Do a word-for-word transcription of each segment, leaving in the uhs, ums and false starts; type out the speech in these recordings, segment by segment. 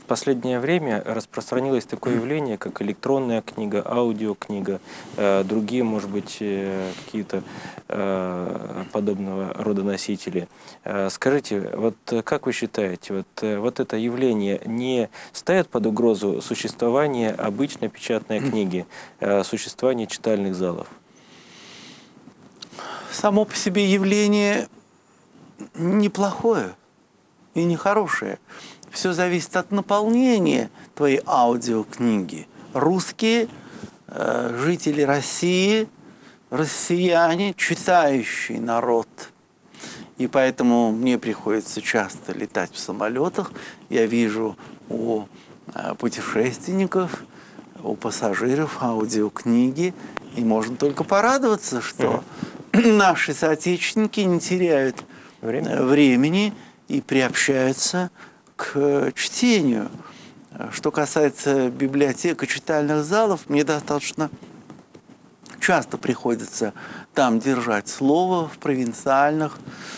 последнее время распространилось такое явление, как электронная книга, аудиокнига, э, другие, может быть, э, какие-то э, подобного рода носители. Э, скажите, вот как вы считаете, вот, э, вот это явление не ставит под угрозу существование обычной печатной книги, э, существование читальных залов? Само по себе явление неплохое и нехорошее. Все зависит от наполнения твоей аудиокниги. Русские, э, жители России, россияне, читающий народ. И поэтому мне приходится часто летать в самолетах. Я вижу у э, путешественников, у пассажиров аудиокниги. И можно только порадоваться, что mm. наши соотечественники не теряют Время? времени и приобщаются к чтению. Что касается библиотек и читальных залов, мне достаточно часто приходится там держать слово в провинциальных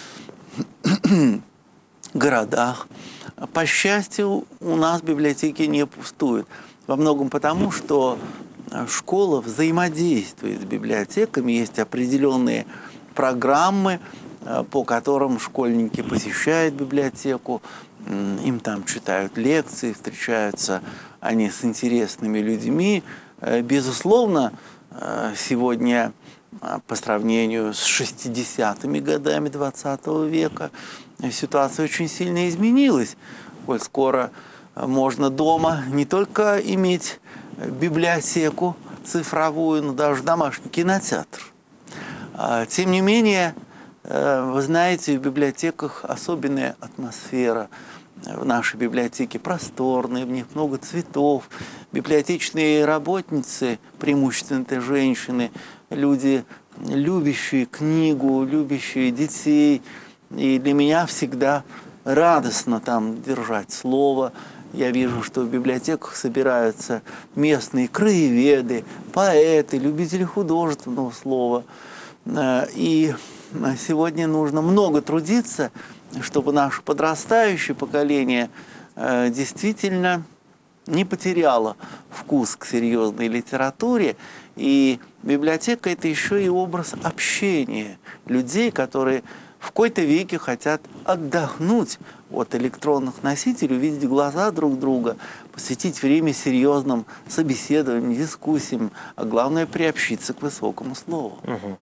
городах. По счастью, у нас библиотеки не пустуют. Во многом потому, что школа взаимодействует с библиотеками, есть определенные программы, по которым школьники посещают библиотеку, им там читают лекции, встречаются они с интересными людьми. Безусловно, сегодня по сравнению с шестидесятыми годами двадцатого века ситуация очень сильно изменилась. Коль скоро можно дома не только иметь библиотеку цифровую, но даже домашний кинотеатр. Тем не менее, вы знаете, в библиотеках особенная атмосфера. В нашей библиотеке просторные, в них много цветов. Библиотечные работницы, преимущественно это женщины, люди, любящие книгу, любящие детей. И для меня всегда радостно там держать слово. Я вижу, что в библиотеках собираются местные краеведы, поэты, любители художественного слова. И сегодня нужно много трудиться, чтобы наше подрастающее поколение действительно не потеряло вкус к серьезной литературе. И библиотека – это еще и образ общения людей, которые в какой-то веке хотят отдохнуть от электронных носителей, увидеть глаза друг друга, посвятить время серьезным собеседованиям, дискуссиям, а главное – приобщиться к высокому слову. Угу.